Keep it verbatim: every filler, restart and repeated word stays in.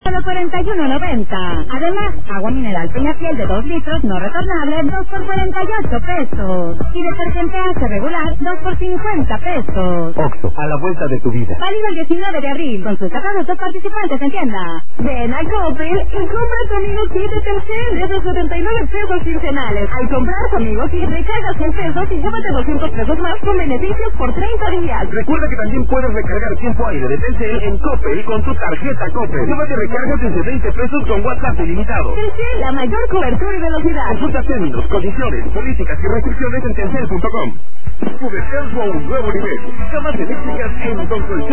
solo cuarenta y uno noventa. Además, agua mineral Peñafiel de dos litros no retornable, dos por cuarenta y ocho pesos. Y detergente H regular, dos por cincuenta pesos. Oxxo, a la vuelta de tu vida. Válido el diecinueve de abril. Consulta productos participantes en tienda. Ven a Coppel y compra tu amigo kit de Telcel de esos setenta y nueve pesos quincenales. Al comprar tu amigo kit, recargas cien pesos y llévate doscientos pesos más con beneficios por treinta días. Recuerda que también puedes recargar tiempo aire de Telcel en Coppel con tu tarjeta Coppel. Llévate recargas desde veinte pesos con WhatsApp ilimitado. Telcel, la mayor cobertura y velocidad. Consulta términos, condiciones, políticas y restricciones en telcel punto com. Subestelso a un nuevo nivel. Camas eléctricas en Don Colchón.